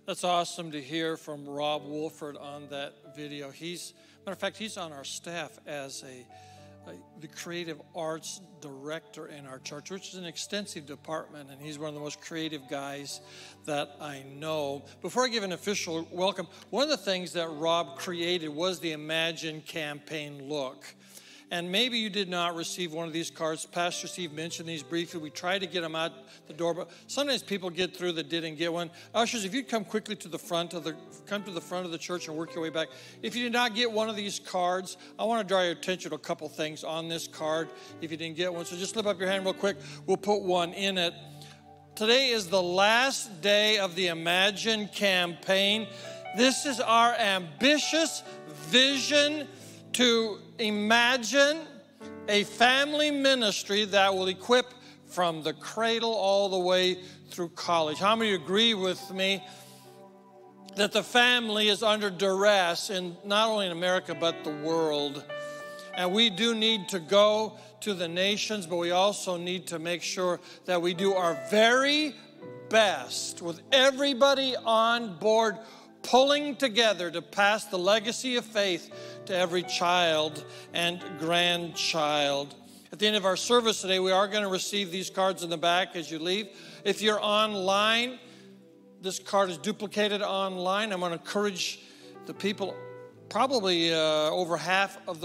That's awesome to hear from Rob Wolford on that video. Matter of fact, he's on our staff as the creative arts director in our church, which is an extensive department, and he's one of the most creative guys that I know. Before I give an official welcome, one of the things that Rob created was the Imagine campaign look. And maybe you did not receive one of these cards. Pastor Steve mentioned these briefly. We tried to get them out the door, but sometimes people get through that didn't get one. Ushers, if you'd come quickly to the front of the church and work your way back. If you did not get one of these cards, I want to draw your attention to a couple things on this card if you didn't get one. So just slip up your hand real quick. We'll put one in it. Today is the last day of the Imagine campaign. This is our ambitious vision to imagine a family ministry that will equip from the cradle all the way through college. How many agree with me that the family is under duress in not only in America but the world? And we do need to go to the nations, but we also need to make sure that we do our very best with everybody on board, pulling together to pass the legacy of faith to every child and grandchild. At the end of our service today, we are going to receive these cards in the back as you leave. If you're online, this card is duplicated online. I'm going to encourage the people, probably over half of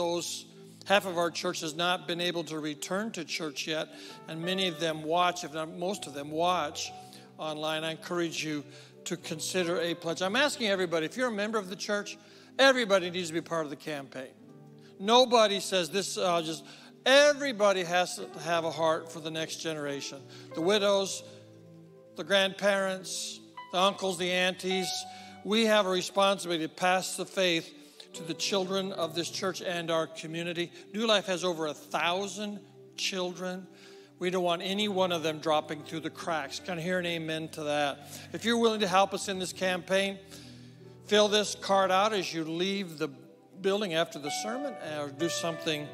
our church has not been able to return to church yet, and many of them watch, if not most of them watch online. I encourage you to consider a pledge. I'm asking everybody, if you're a member of the church, everybody needs to be part of the campaign. Nobody says this, everybody has to have a heart for the next generation. The widows, the grandparents, the uncles, the aunties. We have a responsibility to pass the faith to the children of this church and our community. New Life has over 1,000 children. We don't want any one of them dropping through the cracks. Can I hear an amen to that? If you're willing to help us in this campaign, fill this card out as you leave the building after the sermon, or do something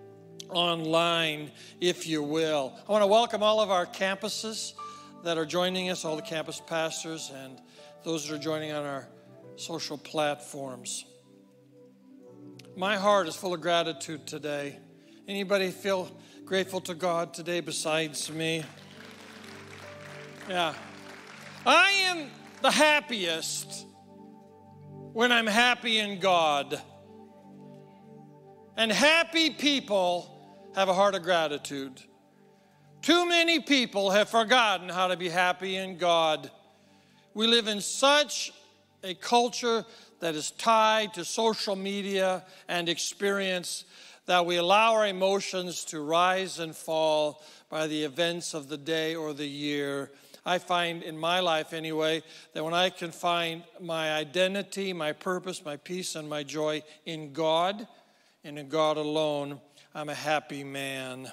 online, if you will. I want to welcome all of our campuses that are joining us, all the campus pastors, and those that are joining on our social platforms. My heart is full of gratitude today. Anybody feel grateful to God today besides me? Yeah. I am the happiest when I'm happy in God. And happy people have a heart of gratitude. Too many people have forgotten how to be happy in God. We live in such a culture that is tied to social media and experience that we allow our emotions to rise and fall by the events of the day or the year. I find in my life anyway, that when I can find my identity, my purpose, my peace, and my joy in God, and in God alone, I'm a happy man.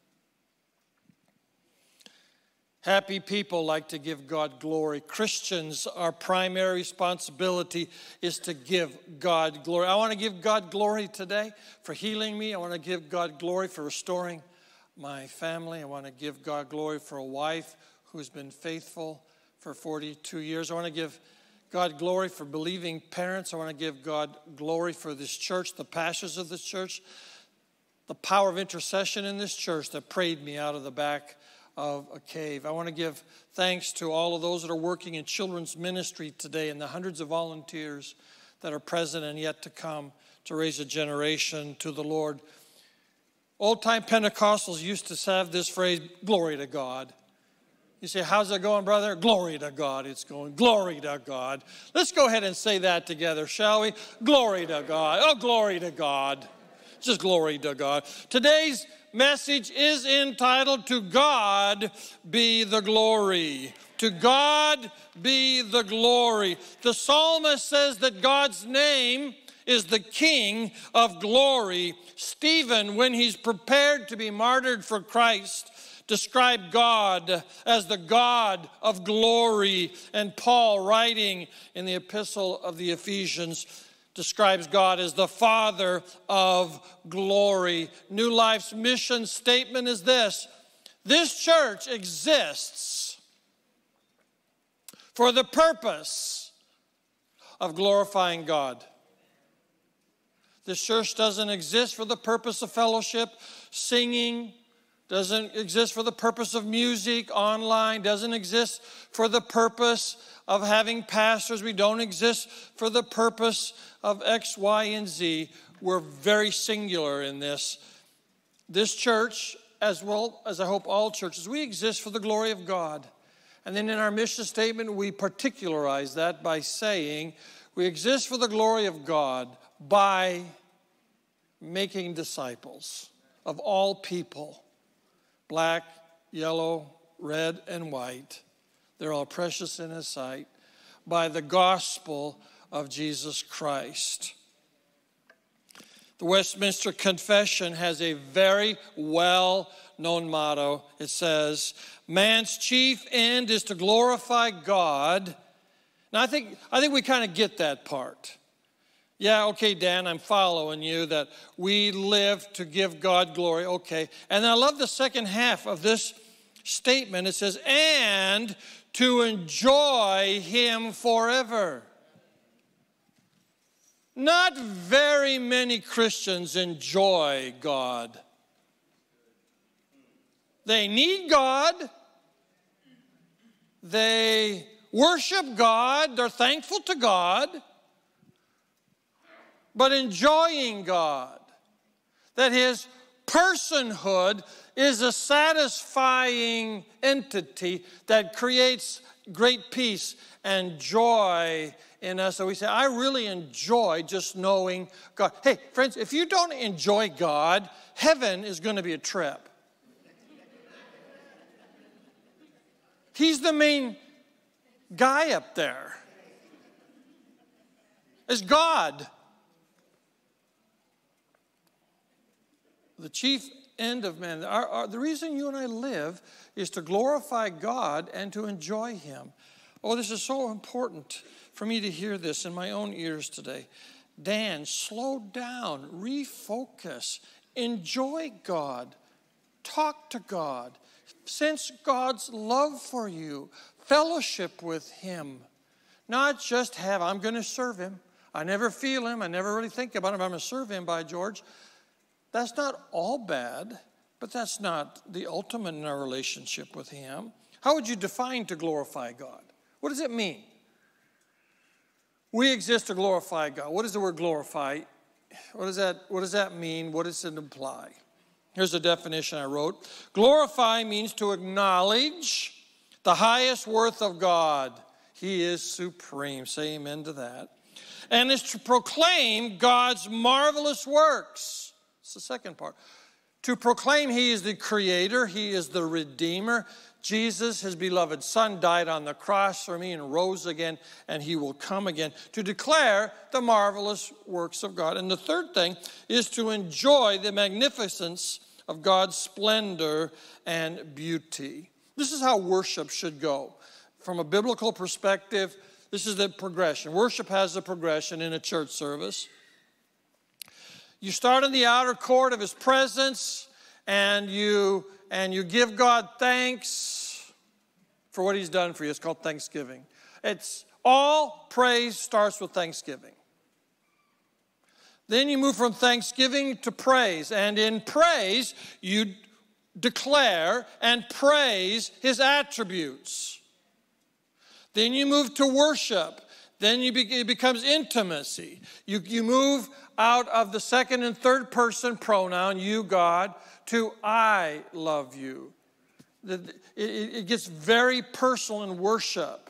Happy people like to give God glory. Christians, our primary responsibility is to give God glory. I want to give God glory today for healing me. I want to give God glory for restoring my family. I want to give God glory for a wife who's been faithful for 42 years. I want to give God glory for believing parents. I want to give God glory for this church, the pastors of this church, the power of intercession in this church that prayed me out of the back of a cave. I want to give thanks to all of those that are working in children's ministry today and the hundreds of volunteers that are present and yet to come to raise a generation to the Lord. Old-time Pentecostals used to have this phrase, glory to God. You say, how's it going, brother? Glory to God, it's going. Glory to God. Let's go ahead and say that together, shall we? Glory to God. Oh, glory to God. Just glory to God. Today's message is entitled, To God Be the Glory. To God be the glory. The psalmist says that God's name is the King of glory. Stephen, when he's prepared to be martyred for Christ, described God as the God of glory. And Paul, writing in the epistle of the Ephesians, describes God as the Father of glory. New Life's mission statement is this: this church exists for the purpose of glorifying God. This church doesn't exist for the purpose of fellowship, singing, doesn't exist for the purpose of music, online, doesn't exist for the purpose of having pastors. We don't exist for the purpose of X, Y, and Z. We're very singular in this. This church, as well as I hope all churches, we exist for the glory of God. And then in our mission statement, we particularize that by saying we exist for the glory of God by making disciples of all people, black, yellow, red, and white. They're all precious in His sight, by the gospel of Jesus Christ. The Westminster Confession has a very well-known motto. It says, man's chief end is to glorify God. Now, I think we kind of get that part. Yeah, okay, Dan, I'm following you that we live to give God glory. Okay. And I love the second half of this statement. It says, and to enjoy Him forever. Not very many Christians enjoy God. They need God. They worship God. They're thankful to God. But enjoying God, that His personhood is a satisfying entity that creates great peace and joy in us. So we say, I really enjoy just knowing God. Hey, friends, if you don't enjoy God, heaven is going to be a trip. He's the main guy up there. It's God. The chief end of man, the reason you and I live is to glorify God and to enjoy Him. Oh, this is so important for me to hear this in my own ears today. Dan, slow down, refocus, enjoy God, talk to God, sense God's love for you, fellowship with Him. Not just I'm going to serve Him. I never feel Him. I never really think about Him. I'm going to serve Him, by George. That's not all bad, but that's not the ultimate in our relationship with Him. How would you define to glorify God? What does it mean? We exist to glorify God. What is the word glorify? What does that mean? What does it imply? Here's a definition I wrote. Glorify means to acknowledge the highest worth of God. He is supreme. Say amen to that. And is to proclaim God's marvelous works. It's the second part. To proclaim He is the Creator, He is the Redeemer. Jesus, His beloved Son, died on the cross for me and rose again, and He will come again. To declare the marvelous works of God. And the third thing is to enjoy the magnificence of God's splendor and beauty. This is how worship should go. From a biblical perspective, this is the progression. Worship has a progression in a church service. You start in the outer court of His presence, and you give God thanks for what He's done for you. It's called thanksgiving. It's all praise starts with thanksgiving. Then you move from thanksgiving to praise, and in praise you declare and praise His attributes. Then you move to worship. Then it becomes intimacy. You move out of the second and third person pronoun, you, God, to I love you. It gets very personal in worship.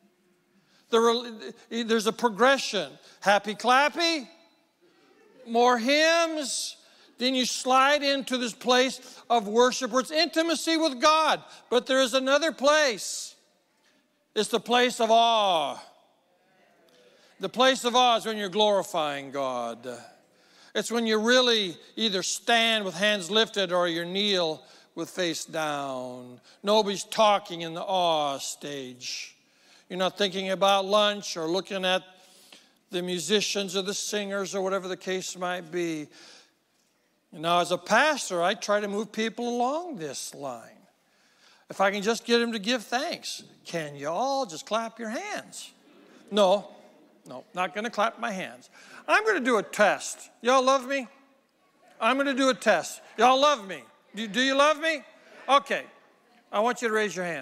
There's a progression. Happy clappy, more hymns. Then you slide into this place of worship where it's intimacy with God. But there is another place. It's the place of awe. The place of awe is when you're glorifying God. It's when you really either stand with hands lifted or you kneel with face down. Nobody's talking in the awe stage. You're not thinking about lunch or looking at the musicians or the singers or whatever the case might be. Now, as a pastor, I try to move people along this line. If I can just get them to give thanks, can you all just clap your hands? No. No, not going to clap my hands. I'm going to do a test. Y'all love me? I'm going to do a test. Y'all love me? Do you love me? Okay. I want you to raise your hand.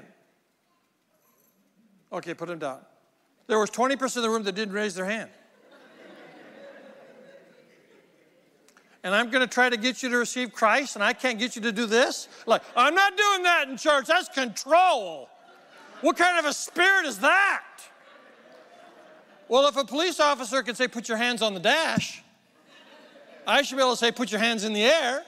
Okay, put them down. There was 20% of the room that didn't raise their hand. And I'm going to try to get you to receive Christ, and I can't get you to do this? Like, I'm not doing that in church. That's control. What kind of a spirit is that? Well, if a police officer can say, put your hands on the dash, I should be able to say, put your hands in the air.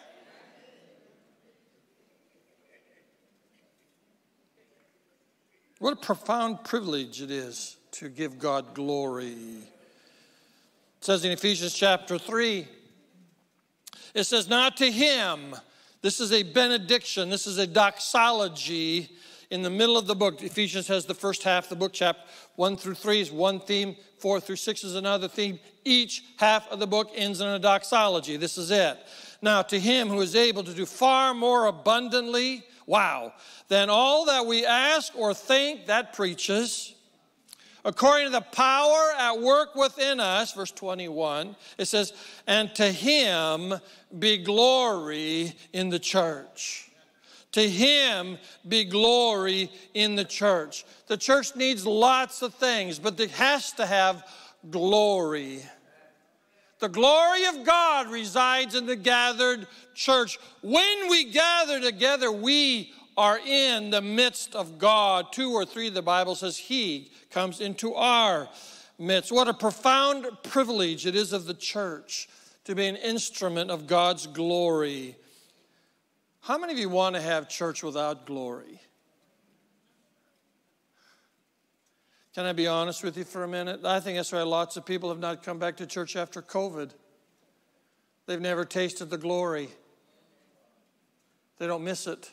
What a profound privilege it is to give God glory. It says in Ephesians chapter 3, it says, now to him, this is a benediction, this is a doxology in the middle of the book. Ephesians has the first half of the book, chapter 1 through 3 is one theme, 4 through 6 is another theme. Each half of the book ends in a doxology. This is it. Now to him who is able to do far more abundantly, wow, than all that we ask or think, that preaches, according to the power at work within us, verse 21, it says, and to him be glory in the church. To him be glory in the church. The church needs lots of things, but it has to have glory. The glory of God resides in the gathered church. When we gather together, we are in the midst of God. 2 or 3, the Bible says, he comes into our midst. What a profound privilege it is of the church to be an instrument of God's glory. How many of you want to have church without glory? Can I be honest with you for a minute? I think that's why lots of people have not come back to church after COVID. They've never tasted the glory. They don't miss it.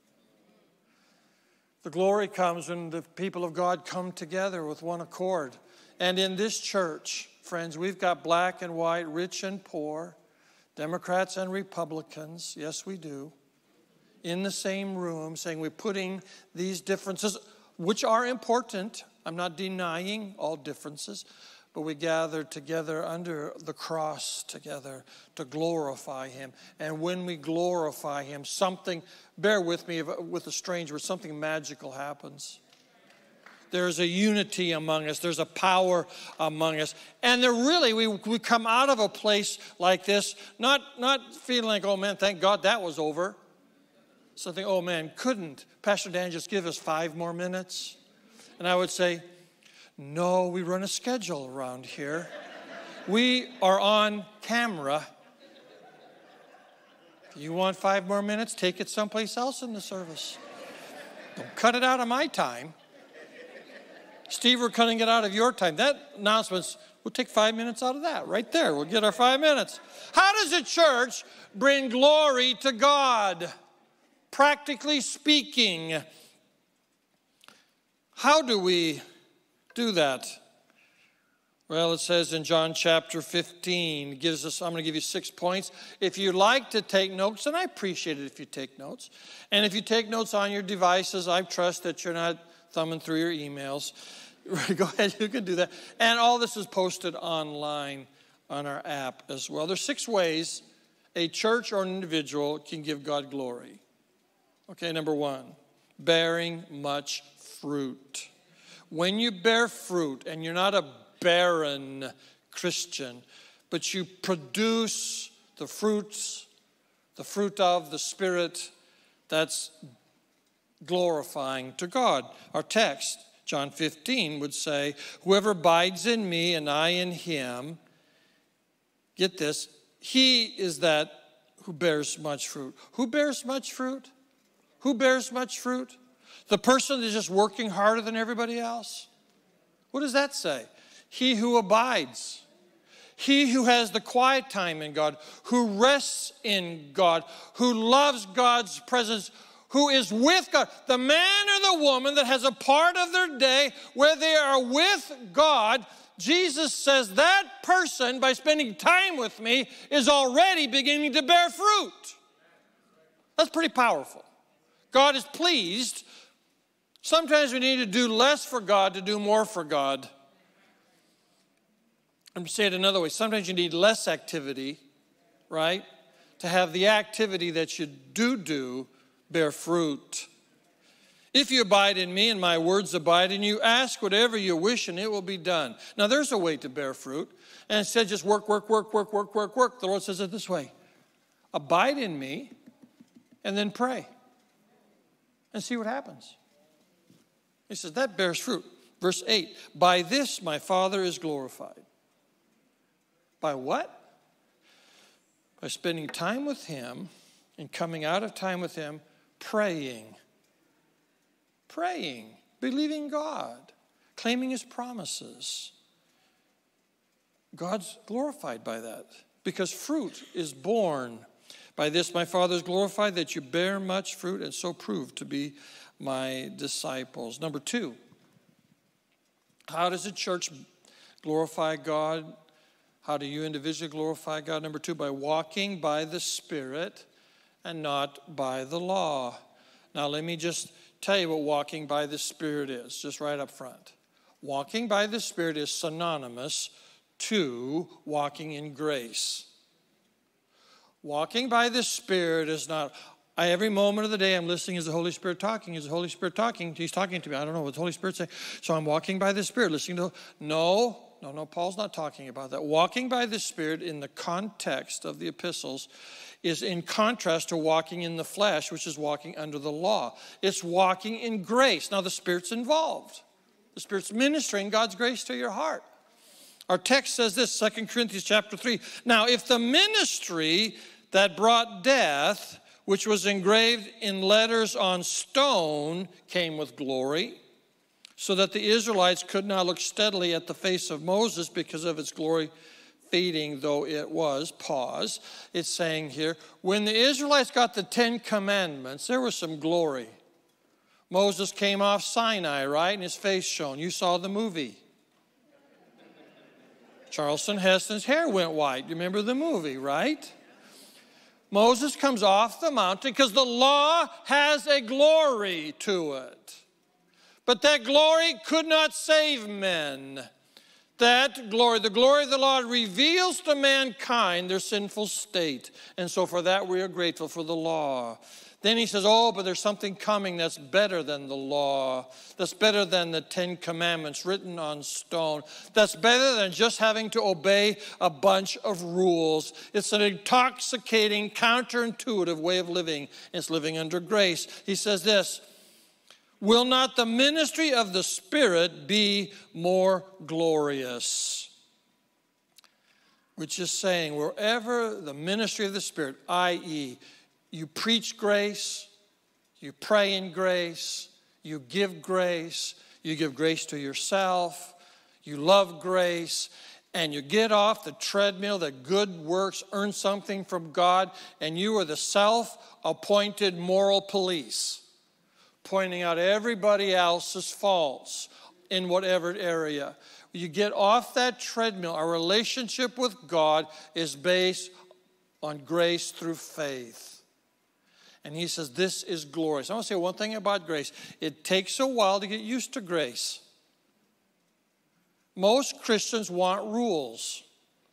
The glory comes when the people of God come together with one accord. And in this church, friends, we've got black and white, rich and poor, Democrats and Republicans, yes we do, in the same room, saying we're putting these differences, which are important. I'm not denying all differences, but we gather together under the cross together to glorify him. And when we glorify him, something, bear with me with a stranger, something magical happens. There's a unity among us. There's a power among us. And there really, we come out of a place like this, not feeling like, oh man, thank God that was over. Something, oh man, couldn't Pastor Dan just give us 5 more minutes? And I would say, no, we run a schedule around here. We are on camera. If you want 5 more minutes, take it someplace else in the service. Don't cut it out of my time. Steve, we're cutting it out of your time. That announcement's, we'll take 5 minutes out of that right there. We'll get our 5 minutes. How does a church bring glory to God? Practically speaking, how do we do that? Well, it says in John chapter 15, gives us, I'm going to give you 6 points. If you like to take notes, and I appreciate it if you take notes. And if you take notes on your devices, I trust that you're not thumbing through your emails. Go ahead, you can do that. And all this is posted online on our app as well. There's 6 ways a church or an individual can give God glory. Okay, number 1, bearing much fruit. When you bear fruit, and you're not a barren Christian, but you produce the fruits, the fruit of the Spirit, that's glorifying to God. Our text, John 15, would say, whoever abides in me and I in him, get this, he is that who bears much fruit. Who bears much fruit? Who bears much fruit? The person that's just working harder than everybody else? What does that say? He who abides. He who has the quiet time in God, who rests in God, who loves God's presence, who is with God. The man or the woman that has a part of their day where they are with God, Jesus says that person, by spending time with me, is already beginning to bear fruit. That's pretty powerful. God is pleased. Sometimes we need to do less for God to do more for God. I'm going to say it another way. Sometimes you need less activity, right, to have the activity that you do bear fruit. If you abide in me and my words abide in you, ask whatever you wish and it will be done. Now there's a way to bear fruit. And instead just work. The Lord says it this way. Abide in me and then pray. And see what happens. He says that bears fruit. Verse 8, by this my Father is glorified. By what? By spending time with him and coming out of time with him, praying, believing God, claiming his promises. God's glorified by that because fruit is born. By this my Father is glorified, that you bear much fruit and so prove to be my disciples. Number 2, how does the church glorify God? How do you individually glorify God? Number 2, by walking by the Spirit and not by the law. Now let me just tell you what walking by the Spirit is, just right up front. Walking by the Spirit is synonymous to walking in grace. Walking by the Spirit is not, every moment of the day I'm listening, is the Holy Spirit talking? Is the Holy Spirit talking? He's talking to me. I don't know what the Holy Spirit saying. So I'm walking by the Spirit, listening to, No, Paul's not talking about that. Walking by the Spirit in the context of the epistles is in contrast to walking in the flesh, which is walking under the law. It's walking in grace. Now the Spirit's involved. The Spirit's ministering God's grace to your heart. Our text says this, 2 Corinthians chapter 3. Now, if the ministry that brought death, which was engraved in letters on stone, came with glory, so that the Israelites could not look steadily at the face of Moses because of its glory fading, though it was. Pause. It's saying here, when the Israelites got the 10 Commandments, there was some glory. Moses came off Sinai, right? And his face shone. You saw the movie. Charlton Heston's hair went white. You remember the movie, right? Moses comes off the mountain because the law has a glory to it. But that glory could not save men. That glory, the glory of the law, reveals to mankind their sinful state. And so for that we are grateful for the law. Then he says, but there's something coming that's better than the law. That's better than the 10 Commandments written on stone. That's better than just having to obey a bunch of rules. It's an intoxicating, counterintuitive way of living. It's living under grace. He says this, will not the ministry of the Spirit be more glorious? Which is saying, wherever the ministry of the Spirit, i.e., you preach grace, you pray in grace, you give grace to yourself, you love grace, and you get off the treadmill that good works earn something from God, and you are the self-appointed moral police, pointing out everybody else's faults in whatever area. You get off that treadmill. Our relationship with God is based on grace through faith. And he says, this is glorious. I want to say one thing about grace. It takes a while to get used to grace. Most Christians want rules.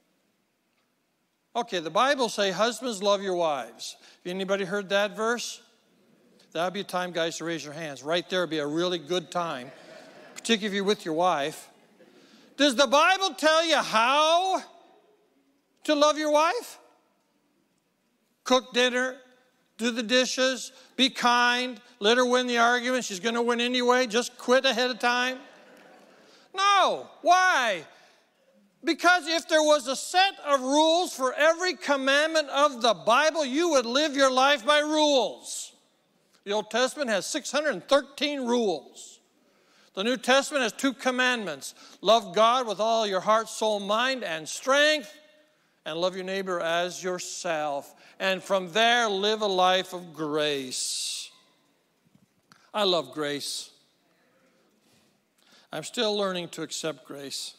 Okay, the Bible says, husbands, love your wives. Have anybody heard that verse? That would be a time, guys, to raise your hands. Right there would be a really good time, particularly if you're with your wife. Does the Bible tell you how to love your wife? Cook dinner, do the dishes, be kind, let her win the argument. She's going to win anyway. Just quit ahead of time. No. Why? Because if there was a set of rules for every commandment of the Bible, you would live your life by rules. The Old Testament has 613 rules. The New Testament has 2 commandments. Love God with all your heart, soul, mind, and strength, and love your neighbor as yourself. And from there, live a life of grace. I love grace. I'm still learning to accept grace.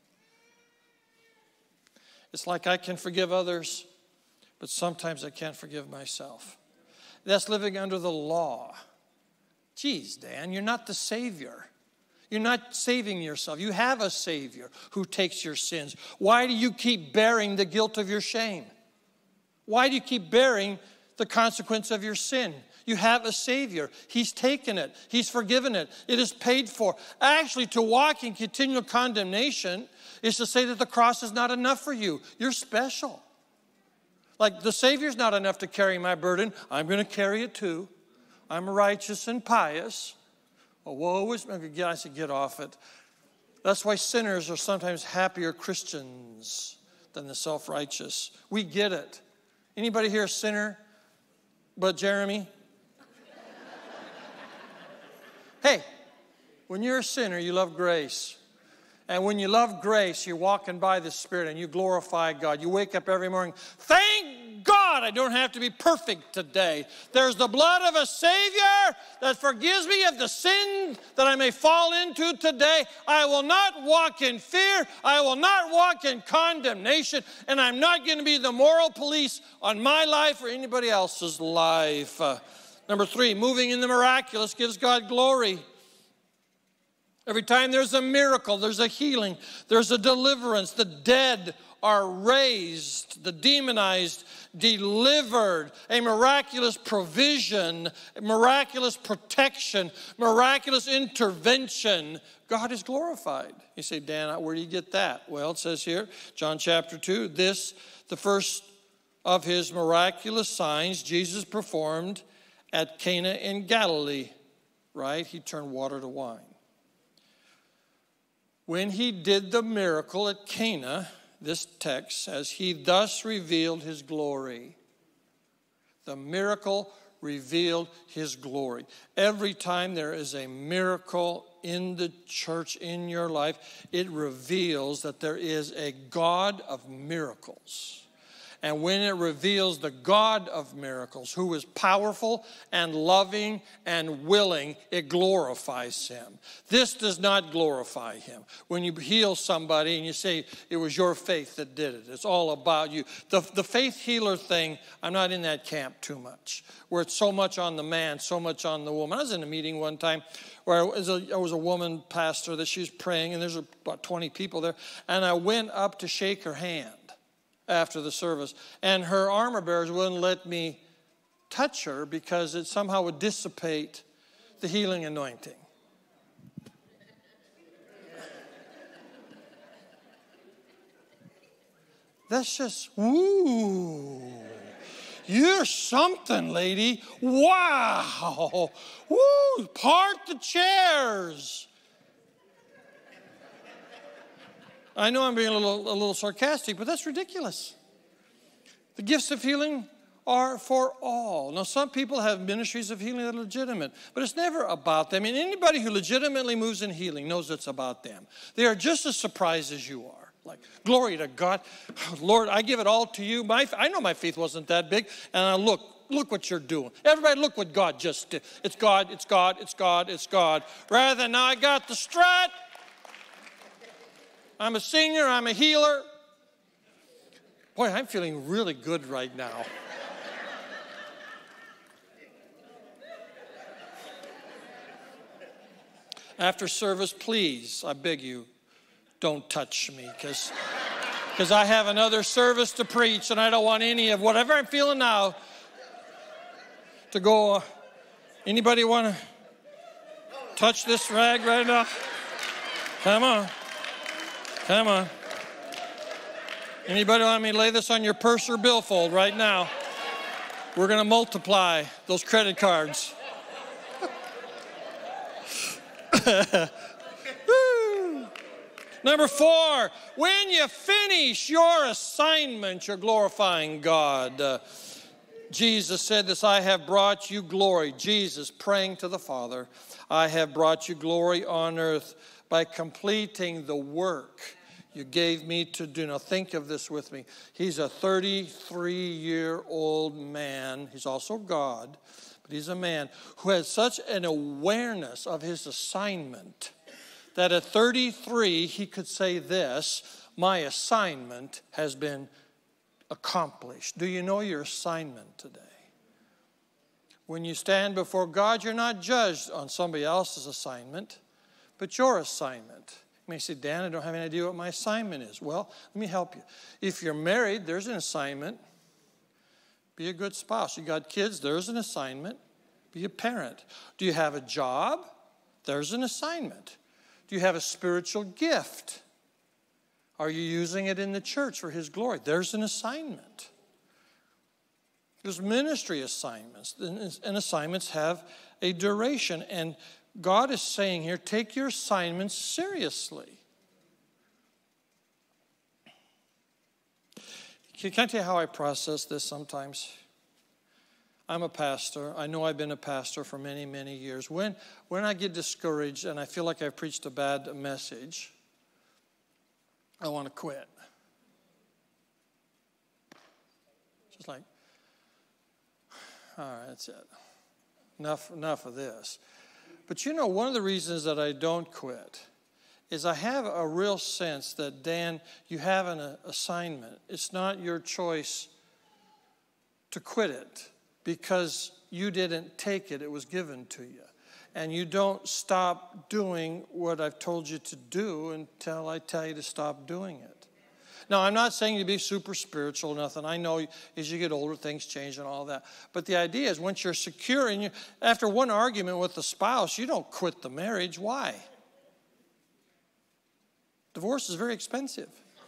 It's like I can forgive others, but sometimes I can't forgive myself. That's living under the law. Geez, Dan, you're not the Savior. You're not saving yourself. You have a Savior who takes your sins. Why do you keep bearing the guilt of your shame? Why do you keep bearing the consequence of your sin? You have a Savior. He's taken it. He's forgiven it. It is paid for. Actually, to walk in continual condemnation is to say that the cross is not enough for you. You're special. Like the Savior's not enough to carry my burden. I'm going to carry it too. I'm righteous and pious. Oh, woe is me. I said, get off it. That's why sinners are sometimes happier Christians than the self-righteous. We get it. Anybody here a sinner but Jeremy? Hey, when you're a sinner, you love grace. And when you love grace, you're walking by the Spirit and you glorify God. You wake up every morning, thank God I don't have to be perfect today. There's the blood of a Savior that forgives me of the sin that I may fall into today. I will not walk in fear. I will not walk in condemnation. And I'm not going to be the moral police on my life or anybody else's life. Number 3, moving in the miraculous gives God glory. Every time there's a miracle, there's a healing, there's a deliverance. The dead are raised, the demonized delivered, a miraculous provision, miraculous protection, miraculous intervention. God is glorified. You say, Dan, where do you get that? Well, it says here, John chapter 2, this, the first of his miraculous signs Jesus performed at Cana in Galilee, right? He turned water to wine. When he did the miracle at Cana, this text says, he thus revealed his glory. The miracle revealed his glory. Every time there is a miracle in the church, in your life, it reveals that there is a God of miracles. And when it reveals the God of miracles, who is powerful and loving and willing, it glorifies him. This does not glorify him. When you heal somebody and you say it was your faith that did it, it's all about you. The faith healer thing, I'm not in that camp too much, where it's so much on the man, so much on the woman. I was in a meeting one time where I was a woman pastor that she was praying, and there's about 20 people there, and I went up to shake her hand after the service, and her armor bearers wouldn't let me touch her because it somehow would dissipate the healing anointing. That's just, woo. You're something, lady. Wow. Woo. Park the chairs. I know I'm being a little sarcastic, but that's ridiculous. The gifts of healing are for all. Now, some people have ministries of healing that are legitimate, but it's never about them. And anybody who legitimately moves in healing knows it's about them. They are just as surprised as you are. Like, glory to God. Lord, I give it all to you. I know my faith wasn't that big. And look what you're doing. Everybody, look what God just did. It's God, it's God, it's God, it's God. Rather than now I got the strut. I'm a singer, I'm a healer. Boy, I'm feeling really good right now. After service, please, I beg you, don't touch me, because I have another service to preach, and I don't want any of whatever I'm feeling now to go. Anybody want to touch this rag right now? Come on. Come on. Anybody want me to lay this on your purse or billfold right now? We're going to multiply those credit cards. Number 4, when you finish your assignment, you're glorifying God. Jesus said this, I have brought you glory. Jesus praying to the Father, I have brought you glory on earth by completing the work you gave me to do. Now think of this with me. He's a 33-year-old man. He's also God, but he's a man who has such an awareness of his assignment that at 33 he could say this, my assignment has been accomplished. Do you know your assignment today? When you stand before God, you're not judged on somebody else's assignment, but your assignment. You may say, Dan, I don't have any idea what my assignment is. Well, let me help you. If you're married, there's an assignment. Be a good spouse. You got kids, there's an assignment. Be a parent. Do you have a job? There's an assignment. Do you have a spiritual gift? Are you using it in the church for His glory? There's an assignment. There's ministry assignments, and assignments have a duration. And God is saying here, take your assignments seriously. Can I tell you how I process this sometimes? I'm a pastor. I know I've been a pastor for many, many years. When I get discouraged and I feel like I've preached a bad message, I want to quit. Just like, all right, that's it. Enough of this. But you know, one of the reasons that I don't quit is I have a real sense that, Dan, you have an assignment. It's not your choice to quit it because you didn't take it. It was given to you. And you don't stop doing what I've told you to do until I tell you to stop doing it. Now, I'm not saying you be super spiritual or nothing. I know as you get older, things change and all that. But the idea is once you're secure, and after one argument with the spouse, you don't quit the marriage. Why? Divorce is very expensive.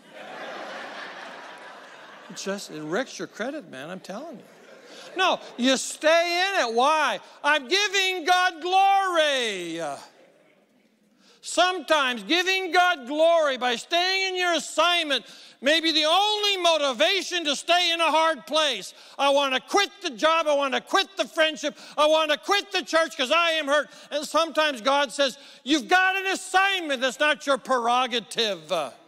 It wrecks your credit, man, I'm telling you. No, you stay in it. Why? I'm giving God glory. Sometimes giving God glory by staying in your assignment may be the only motivation to stay in a hard place. I want to quit the job. I want to quit the friendship. I want to quit the church because I am hurt. And sometimes God says, you've got an assignment that's not your prerogative.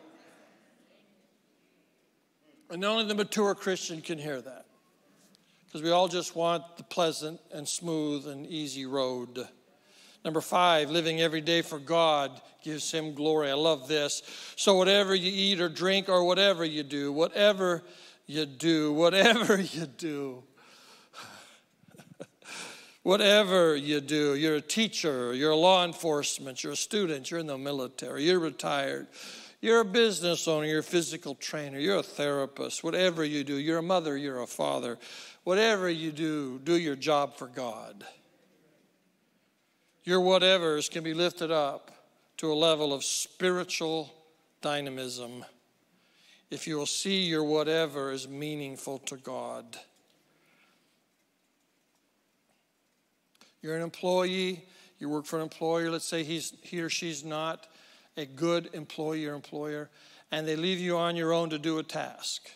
And only the mature Christian can hear that. Because we all just want the pleasant and smooth and easy road. Number 5, living every day for God gives Him glory. I love this. So whatever you eat or drink or whatever you do, whatever you do, whatever you do, whatever you do, you're a teacher, you're a law enforcement, you're a student, you're in the military, you're retired, you're a business owner, you're a physical trainer, you're a therapist, whatever you do, you're a mother, you're a father, whatever you do your job for God. Your whatevers can be lifted up to a level of spiritual dynamism if you will see your whatever is meaningful to God. You're an employee, you work for an employer, let's say he or she's not a good employee or employer, and they leave you on your own to do a task.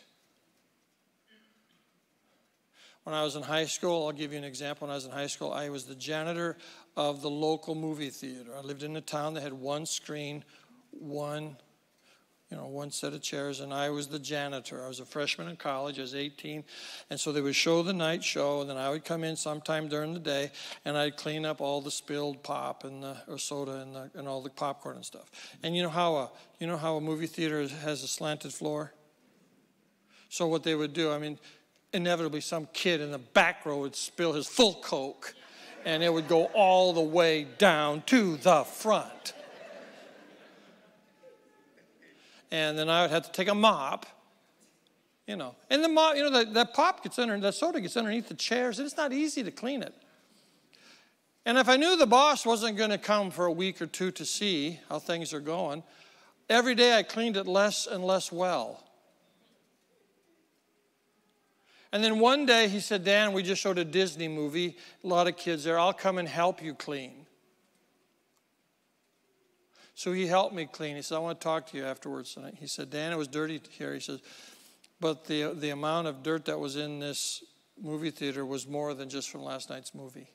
When I was in high school, I'll give you an example. When I was in high school, I was the janitor of the local movie theater. I lived in a town that had one screen, one set of chairs, and I was the janitor. I was a freshman in college. I was 18, and so they would show the night show, and then I would come in sometime during the day, and I'd clean up all the spilled pop or soda and all the popcorn and stuff. And you know how a movie theater has a slanted floor? So what they would do, inevitably some kid in the back row would spill his full Coke, and it would go all the way down to the front. And then I would have to take a mop, and the mop, that pop gets under, that soda gets underneath the chairs, and it's not easy to clean it. And if I knew the boss wasn't going to come for a week or two to see how things are going, every day I cleaned it less and less well. And then one day he said, Dan, we just showed a Disney movie, a lot of kids there. I'll come and help you clean. So he helped me clean. He said, I want to talk to you afterwards. And he said, Dan, it was dirty here. He says, but the amount of dirt that was in this movie theater was more than just from last night's movie.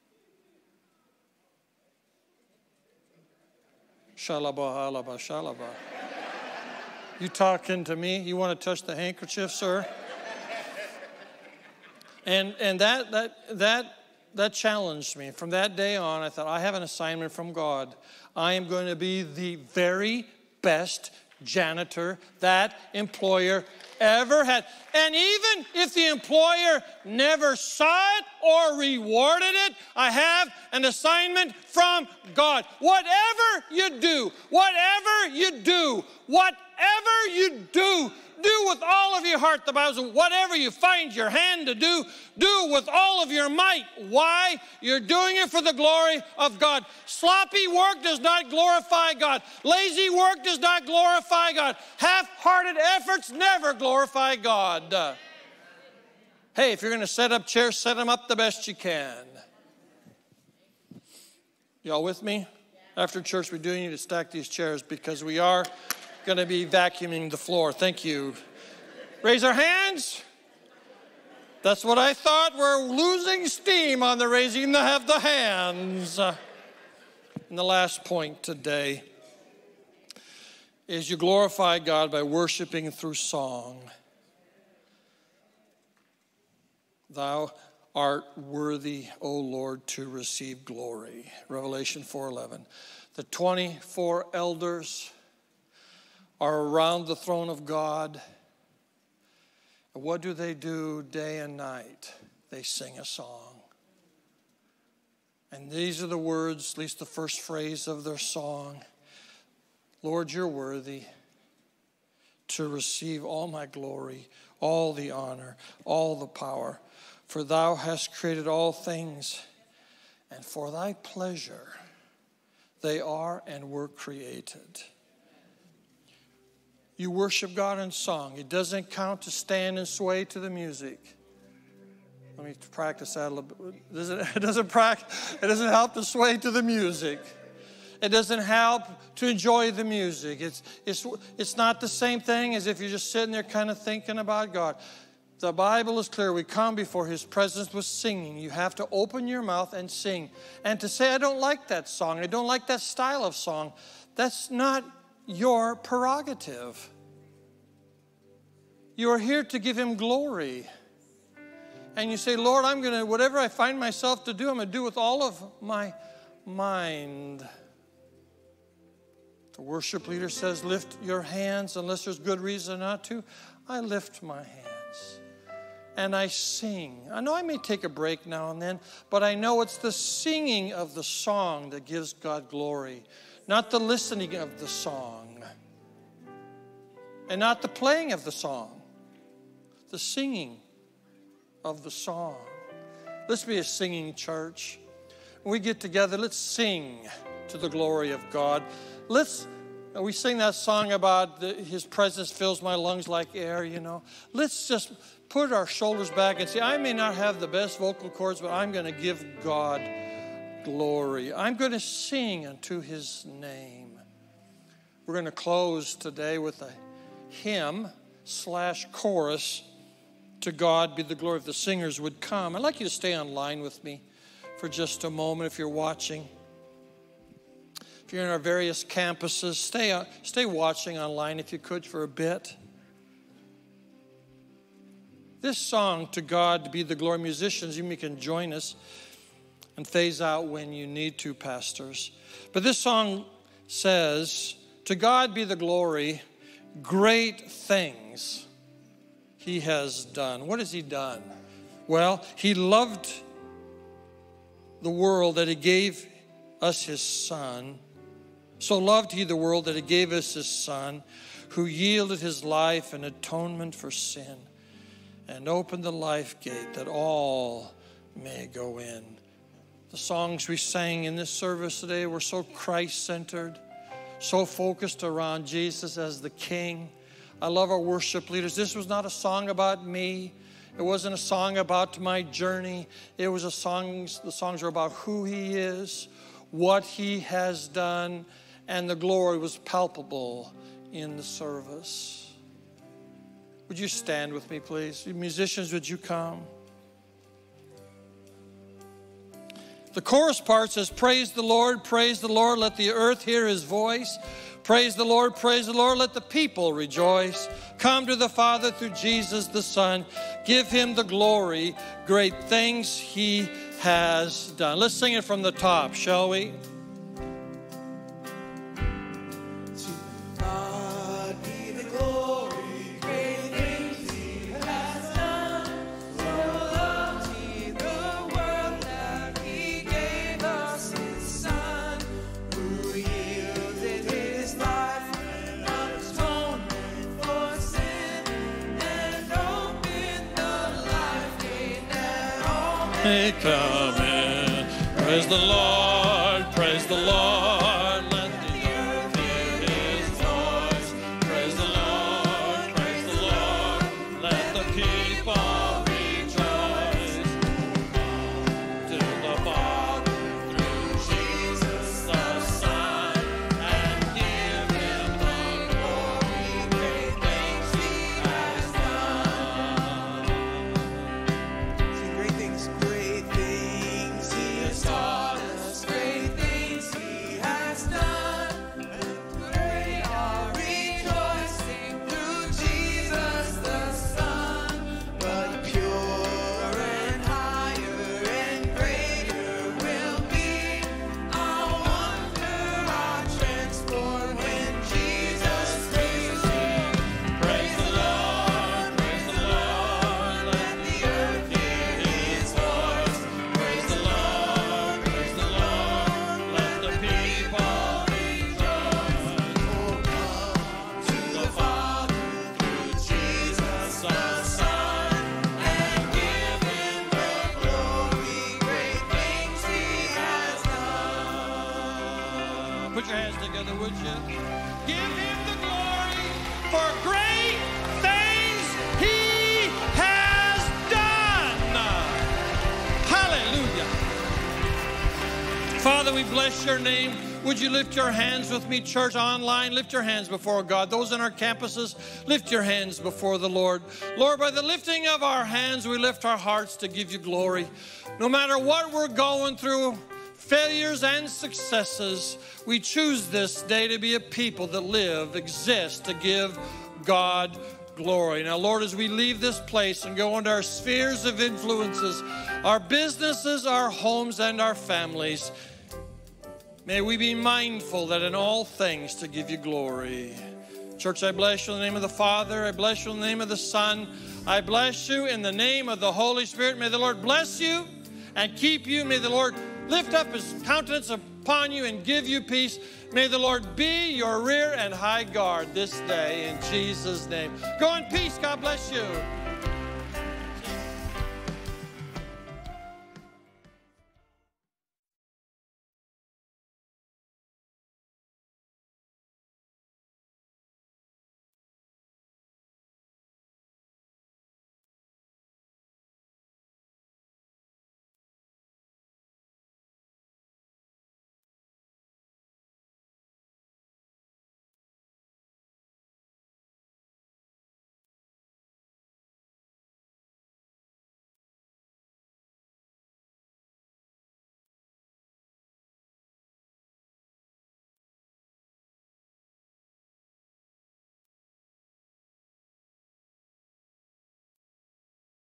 Shalaba, halaba, shalaba. You talking to me? You want to touch the handkerchief, sir? And that challenged me. From that day on, I thought, I have an assignment from God. I am going to be the very best janitor that employer ever had. And even if the employer never saw it or rewarded it, I have an assignment from God. Whatever you do, do with all of your heart. The Bible says, whatever you find your hand to do, do with all of your might. Why? You're doing it for the glory of God. Sloppy work does not glorify God. Lazy work does not glorify God. Half-hearted efforts never glorify God. Hey, if you're going to set up chairs, set them up the best you can. Y'all with me? After church, we do need to stack these chairs because we are going to be vacuuming the floor. Thank you. Raise our hands. That's what I thought. We're losing steam on the raising of the hands. And the last point today is you glorify God by worshiping through song. Thou art worthy, O Lord, to receive glory. Revelation 4:11. The 24 elders are around the throne of God. And what do they do day and night? They sing a song. And these are the words, at least the first phrase of their song. Lord, you're worthy to receive all my glory, all the honor, all the power. For thou hast created all things, and for thy pleasure they are and were created. You worship God in song. It doesn't count to stand and sway to the music. Let me practice that a little bit. It doesn't help to sway to the music. It doesn't help to enjoy the music. It's not the same thing as if you're just sitting there kind of thinking about God. The Bible is clear. We come before His presence with singing. You have to open your mouth and sing. And to say, I don't like that song, I don't like that style of song, that's not your prerogative. You are here to give Him glory. And you say, Lord, I'm going to, whatever I find myself to do, I'm going to do with all of my mind. The worship leader says, lift your hands unless there's good reason not to. I lift my hands and I sing. I know I may take a break now and then, but I know it's the singing of the song that gives God glory, not the listening of the song, and not the playing of the song, the singing of the song. Let's be a singing church. When we get together, let's sing to the glory of God. We sing that song about His presence fills my lungs like air, you know. Let's just put our shoulders back and say, I may not have the best vocal cords, but I'm going to give God glory. I'm going to sing unto His name. We're going to close today with a hymn/chorus. To God be the glory. If the singers would come. I'd like you to stay online with me for just a moment if you're watching. If you're in our various campuses, stay watching online if you could for a bit. This song, To God Be the Glory, musicians, you can join us and phase out when you need to, pastors. But this song says, to God be the glory, great things He has done. What has He done? Well, He loved the world that He gave us His Son. So loved He the world that He gave us His Son, who yielded His life in atonement for sin and opened the life gate that all may go in. The songs we sang in this service today were so Christ-centered, so focused around Jesus as the King. I love our worship leaders. This was not a song about me. It wasn't a song about my journey. It was the songs were about who He is, what He has done, and the glory was palpable in the service. Would you stand with me, please? Musicians, would you come? The chorus part says, praise the Lord, let the earth hear His voice. Praise the Lord, let the people rejoice. Come to the Father through Jesus the Son. Give Him the glory, great things He has done. Let's sing it from the top, shall we? To God may come in. Praise the Lord, praise the Lord. Let the earth hear his voice. Praise the Lord, praise the Lord. Let the people rejoice. To the Father through Jesus the Son, and give him the glory, great things he has done. See, great things he has taught us, great things he has done. Great are rejoicing through Jesus the Son. But pure and higher and greater will be our wonder, our transport when Jesus raises. Praise the Lord, praise the Lord. Let the earth hear his voice. Praise the Lord, praise the Lord. Let the people rejoice. Oh, come to the Father through Jesus the Son, And give him the glory, great things he has done. Put your hands together, would you? Give him the glory for great things he has done. Hallelujah. Father, we bless your name. Would you lift your hands with me, church online? Lift your hands before God. Those in our campuses, lift your hands before the Lord. Lord, by the lifting of our hands, we lift our hearts to give you glory. No matter what we're going through, failures and successes, we choose this day to be a people that live, exist, to give God glory. Now, Lord, as we leave this place and go into our spheres of influences, our businesses, our homes, and our families, may we be mindful that in all things to give you glory. Church, I bless you in the name of the Father. I bless you in the name of the Son. I bless you in the name of the Holy Spirit. May the Lord bless you and keep you. May the Lord lift up his countenance upon you and give you peace. May the Lord be your rear and high guard this day in Jesus' name. Go in peace. God bless you.